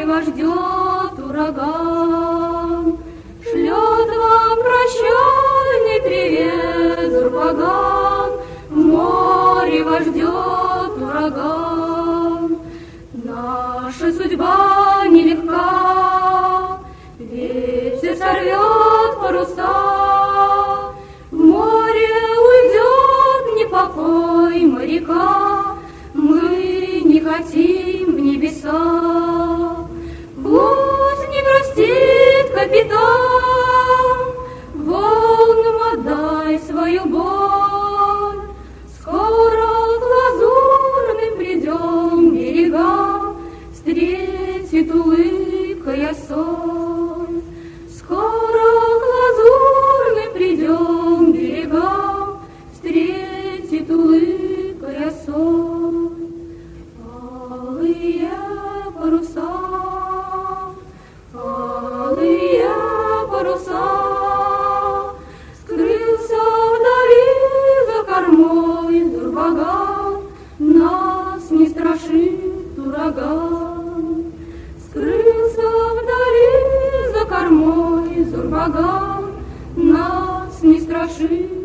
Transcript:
вас ждет ураган, шлет вам прощальный привет Зурбаган. В море вас ждет ураган. Наша судьба нелегка, ветер сорвет паруса, в море уйдет непокой моряка. Мы не хотим в небеса. Пусть не грустит капитан, волнам отдай свою боль. Скоро к лазурным придем берега, встретит улыбкой соль. Скоро к лазурным придем берега, встретит улыбкой соль. Алые паруса, алые паруса, скрылся вдали за кормой Зурбаган, нас не страшит ураган. Скрылся вдали за кормой Зурбаган, нас не страшит